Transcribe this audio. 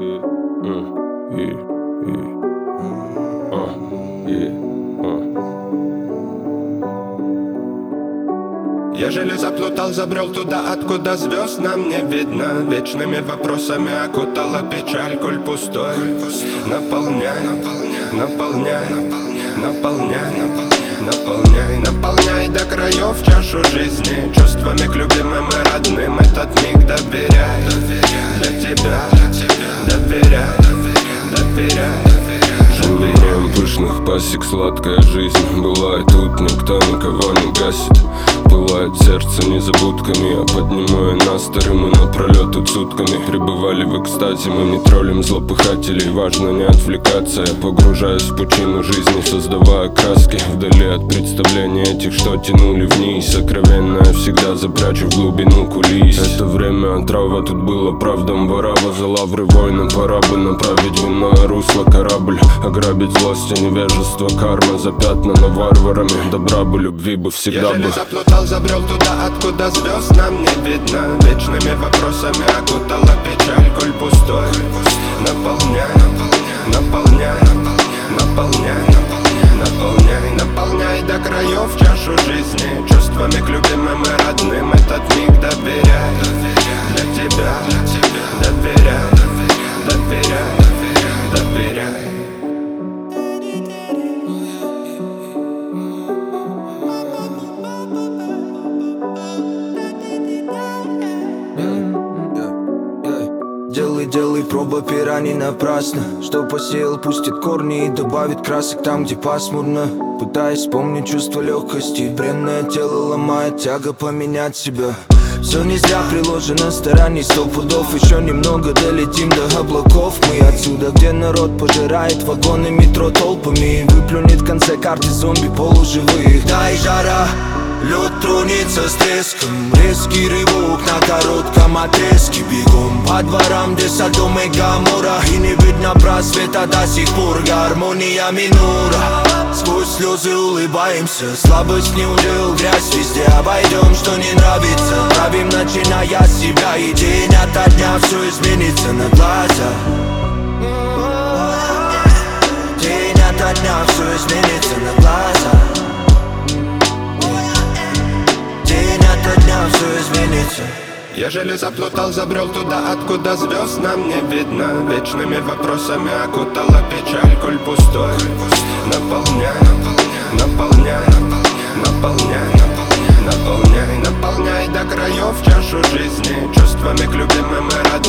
Ежели заплутал, забрел туда, откуда звезд нам не видно. Вечными вопросами окутала печаль, коль пустой. Наполняй, наполняй, наполняй, наполняй, наполняй до краев чашу жизни. Чувствами к любимым и родным этот миг доверяй. Для тебя, доверяй, доверяй. Временем пышных пасек сладкая жизнь. Бывает тут, никто никого не гасит. Пылает сердце незабудками. Я поднимаю настрой, мы напролет тут сутками пребывали в экстазе. Мы не троллим злопыхателей, важно не отвлекаться. Я погружаюсь в пучину жизни, создавая краски вдали от представления этих, что тянули вниз. Сокровенное всегда запрячу в глубину кулис. Это время отрава, тут было правдом варава. За лавры войны пора бы направить в иное русло корабль. Ограбить злость и невежество, карма запятнана варварами. Добра бы, любви бы всегда бы. Ежели заплутал, забрел туда, откуда звезд нам не видно. Вечными вопросами окутала печаль, коль пустой. Наполняй, наполняй, наполняй, наполняй, наполняй до краев чашу жизни. Чувствами к любимым и родным этот миг доверяй. Для тебя, доверяй, доверяй, доверяй. Делай, проба пера не напрасно. Что посеял, пустит корни и добавит красок там, где пасмурно. Пытаясь вспомнить чувство легкости. Бренное тело ломает тяга поменять себя. Все не зря приложено стараний 100 пудов. Еще немного долетим до облаков. Мы отсюда, где народ пожирает вагоны метро толпами и выплюнет в конце карты зомби полуживых. Дай жара, лед тронется с треском. Резкий рывок на коротком отрезке. Бегом по дворам, где Содом и Гоморра. И не видно просвета до сих пор. Гармония минора. Сквозь слезы улыбаемся. Слабость не удел, грязь везде обойдем, что не нравится. Правим, начиная с себя. И день ото дня все изменится на глаза. День ото дня все изменится на глаза. Все изменится. Ежели заплутал, забрел туда, откуда звезд нам не видно. Вечными вопросами окутала печаль, коль пустой. Наполняй, наполняй, наполняй, наполняй, наполняй до краев чашу жизни. Чувствами к любимым и родным